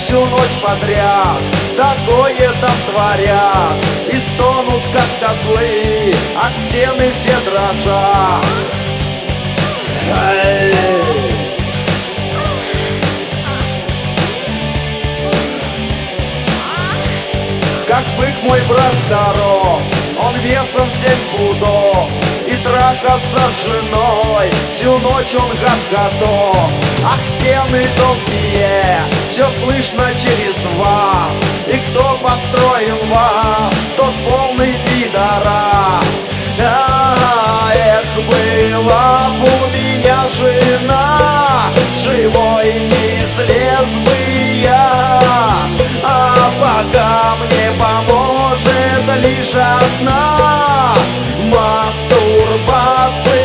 всю ночь подряд такое там творят, и стонут, как козлы, а стены все дрожат. Как бык мой брат здоров, он весом 7 пудов, и трахаться с женой всю ночь он готов. Ах, стены тонкие, все слышно через вас, и кто построил вас, тот полный пидорас. Эх, была б у меня жена, живой не слез бы я, а пока мне поможет лишь одна мастурбация.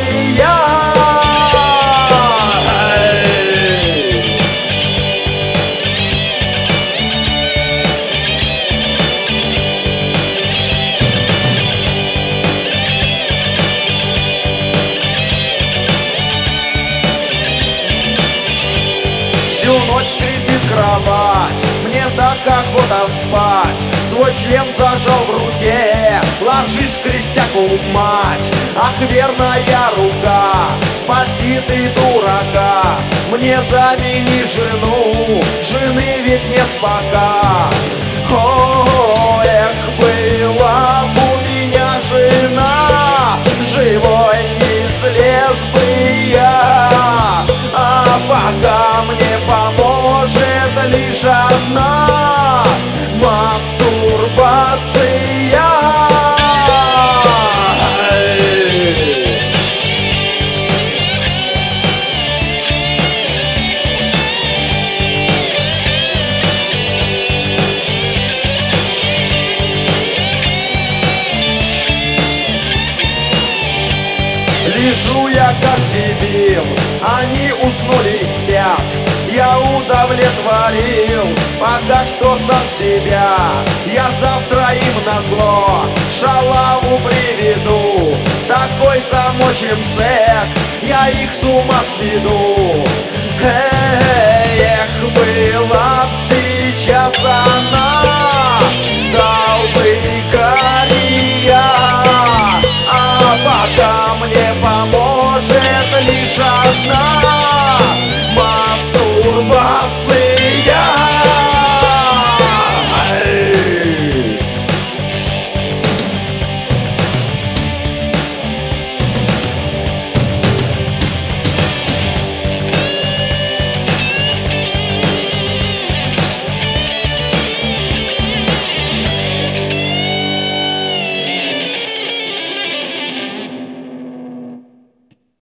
Всю ночь скрипит кровать, мне так охота спать. Свой член зажал в руке, ложись, крестяку, мать. Ах, верная рука, спаси ты дурака, мне замени жену, жены ведь нет пока. О, эх, была б у меня жена, живой не слез бы я, а пока мне поможет лишь одна мастурбация. Лежу я как дебил, они уснули и спят. Я удовлетворил пока что сам себя. Я завтра им назло шалаву приведу, такой замочим секс, я их с ума сведу. Эх, была